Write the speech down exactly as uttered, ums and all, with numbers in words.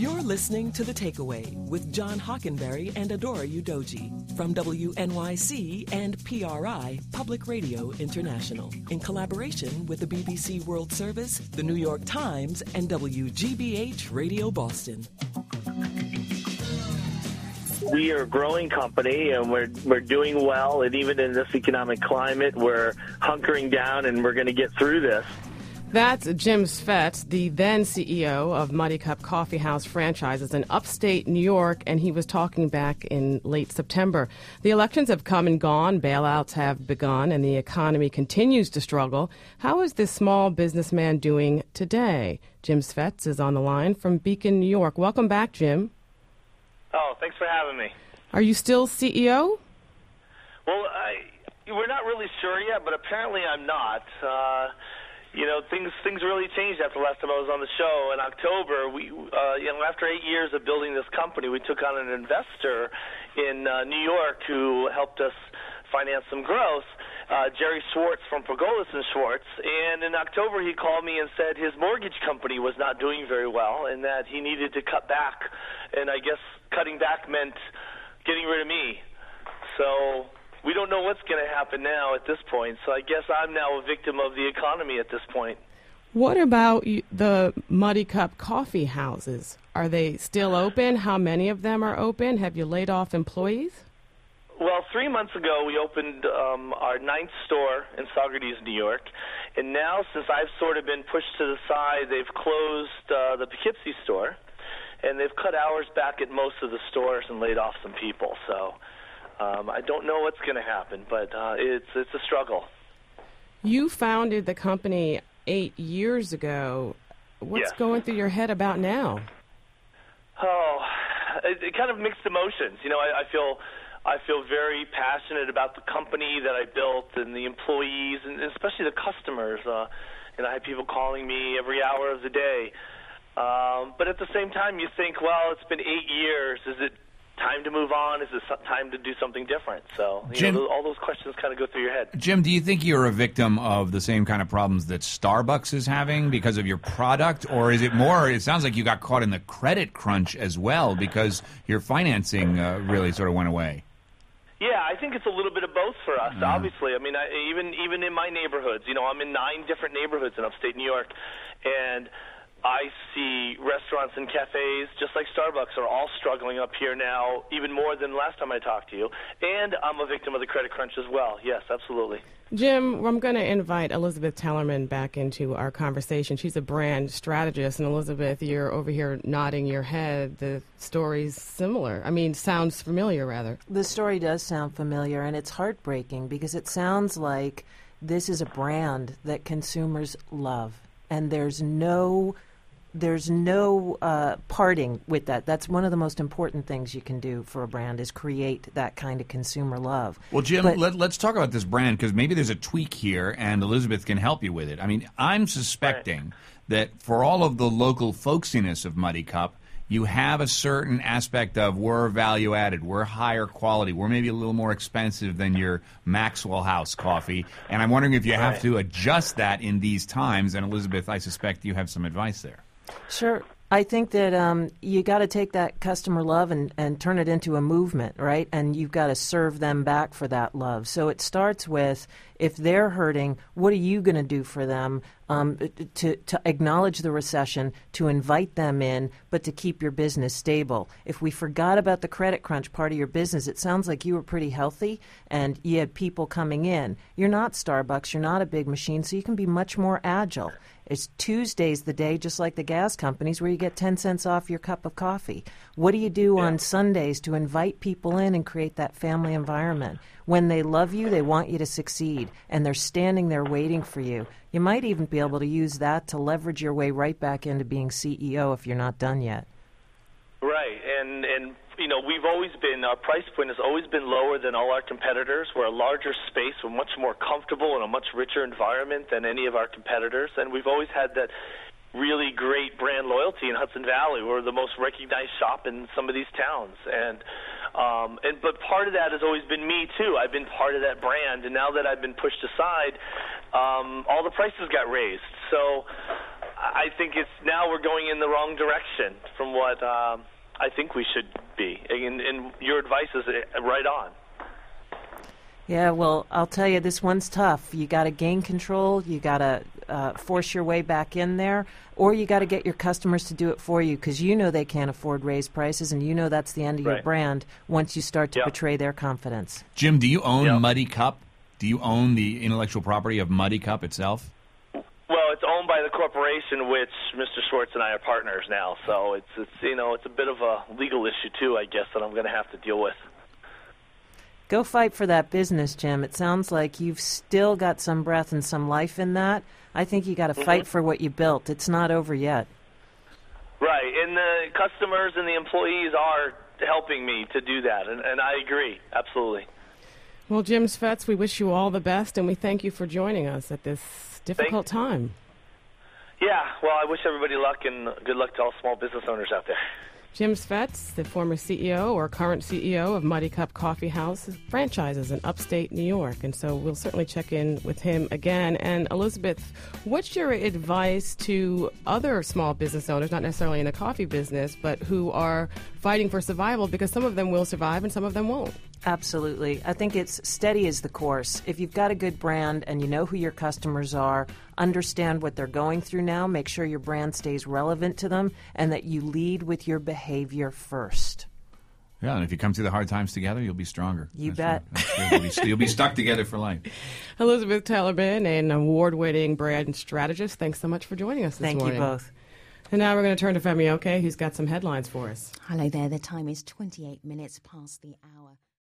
You're listening to The Takeaway with John Hockenberry and Adora Udoji from W N Y C and P R I, Public Radio International, in collaboration with the B B C World Service, the New York Times, and W G B H Radio Boston. We are a growing company, and we're we're doing well, and even in this economic climate, we're hunkering down, and we're going to get through this. That's Jim Svet, the then C E O of Muddy Cup Coffee House franchises in upstate New York, and he was talking back in late September. The elections have come and gone, bailouts have begun, and the economy continues to struggle. How is this small businessman doing today? Jim Svet is on the line from Beacon, New York. Welcome back, Jim. Oh, thanks for having me. Are you still C E O? Well, I, we're not really sure yet, but apparently I'm not. Uh, you know, things things really changed after the last time I was on the show. In October, we, uh, you know, after eight years of building this company, we took on an investor in uh, New York who helped us finance some growth. Uh, Jerry Schwartz from Pergolis and Schwartz, and in October he called me and said his mortgage company was not doing very well and that he needed to cut back, and I guess cutting back meant getting rid of me. So we don't know what's going to happen now at this point, so I guess I'm now a victim of the economy at this point. What about the Muddy Cup coffee houses? Are they still open? How many of them are open? Have you laid off employees? Well, three months ago, we opened um, our ninth store in Saugerties, New York. And now, since I've sort of been pushed to the side, they've closed uh, the Poughkeepsie store, and they've cut hours back at most of the stores and laid off some people. So um, I don't know what's going to happen, but uh, it's it's a struggle. You founded the company eight years ago. What's yes. going through your head about now? Oh, it, it kind of mixed emotions. You know, I, I feel... I feel very passionate about the company that I built and the employees and especially the customers. Uh, and I have people calling me every hour of the day. Um, but at the same time, you think, well, it's been eight years. Is it time to move on? Is it time to do something different? So you Jim, know, all those questions kind of go through your head. Jim, do you think you're a victim of the same kind of problems that Starbucks is having because of your product? Or is it more, it sounds like you got caught in the credit crunch as well because your financing uh, really sort of went away? Yeah, I think it's a little bit of both for us, Mm-hmm. obviously. I mean, I, even even in my neighborhoods, you know, I'm in nine different neighborhoods in upstate New York, and I see restaurants and cafes, just like Starbucks, are all struggling up here now, even more than last time I talked to you. And I'm a victim of the credit crunch as well. Yes, absolutely. Jim, I'm going to invite Elizabeth Tellerman back into our conversation. She's a brand strategist. And Elizabeth, you're over here nodding your head. The story's similar. I mean, sounds familiar, rather. The story does sound familiar, and it's heartbreaking because it sounds like this is a brand that consumers love. And there's no... There's no uh, parting with that. That's one of the most important things you can do for a brand is create that kind of consumer love. Well, Jim, but, let, let's talk about this brand because maybe there's a tweak here and Elizabeth can help you with it. I mean, I'm suspecting right. that for all of the local folksiness of Muddy Cup, you have a certain aspect of we're value added, we're higher quality, we're maybe a little more expensive than your Maxwell House coffee. And I'm wondering if you have right. to adjust that in these times. And Elizabeth, I suspect you have some advice there. Sure. I think that um, you got to take that customer love and, and turn it into a movement, right? And you've got to serve them back for that love. So it starts with, if they're hurting, what are you going to do for them um, to, to acknowledge the recession, to invite them in, but to keep your business stable? If we forgot about the credit crunch part of your business, it sounds like you were pretty healthy and you had people coming in. You're not Starbucks. You're not a big machine, so you can be much more agile. It's Tuesday's the day, just like the gas companies, where you get ten cents off your cup of coffee. What do you do yeah. on Sundays to invite people in and create that family environment? When they love you, they want you to succeed, and they're standing there waiting for you. You might even be able to use that to leverage your way right back into being C E O if you're not done yet. Right, and, and you know, we've always been, our price point has always been lower than all our competitors. We're a larger space, we're much more comfortable in a much richer environment than any of our competitors, and we've always had that really great brand loyalty in Hudson Valley. We're the most recognized shop in some of these towns, and um, and but part of that has always been me too. I've been part of that brand, and now that I've been pushed aside, um, all the prices got raised. So I I think it's now we're going in the wrong direction from what um, I think we should be. And, and your advice is right on. Yeah, well, I'll tell you, this one's tough. You got to gain control. You got to uh, force your way back in there, or you got to get your customers to do it for you because you know they can't afford raised prices, and you know that's the end of right. your brand once you start to yep. betray their confidence. Jim, do you own yep. Muddy Cup? Do you own the intellectual property of Muddy Cup itself? Well, it's owned by the corporation, which Mister Schwartz and I are partners now. So it's it's you know it's a bit of a legal issue too, I guess, that I'm going to have to deal with. Go fight for that business, Jim. It sounds like you've still got some breath and some life in that. I think you got to mm-hmm. fight for what you built. It's not over yet. Right, and the customers and the employees are helping me to do that, and, and I agree, absolutely. Well, Jim Svetz, we wish you all the best, and we thank you for joining us at this difficult thank- time. Yeah, well, I wish everybody luck, and good luck to all small business owners out there. Jim Svetz, the former C E O or current C E O of Muddy Cup Coffee House franchises in upstate New York. And so we'll certainly check in with him again. And Elizabeth, what's your advice to other small business owners, not necessarily in the coffee business, but who are fighting for survival, because some of them will survive and some of them won't? Absolutely. I think it's steady as the course. If you've got a good brand and you know who your customers are, understand what they're going through now, make sure your brand stays relevant to them, and that you lead with your behavior first. Yeah, and if you come through the hard times together, you'll be stronger. You That's bet. Right. You'll, be, you'll be stuck together for life. Elizabeth Taylor-Bin, an award-winning brand strategist, thanks so much for joining us this Thank morning. you both. And now we're going to turn to Femi Oke, who's got some headlines for us. Hello there. The time is twenty-eight minutes past the hour.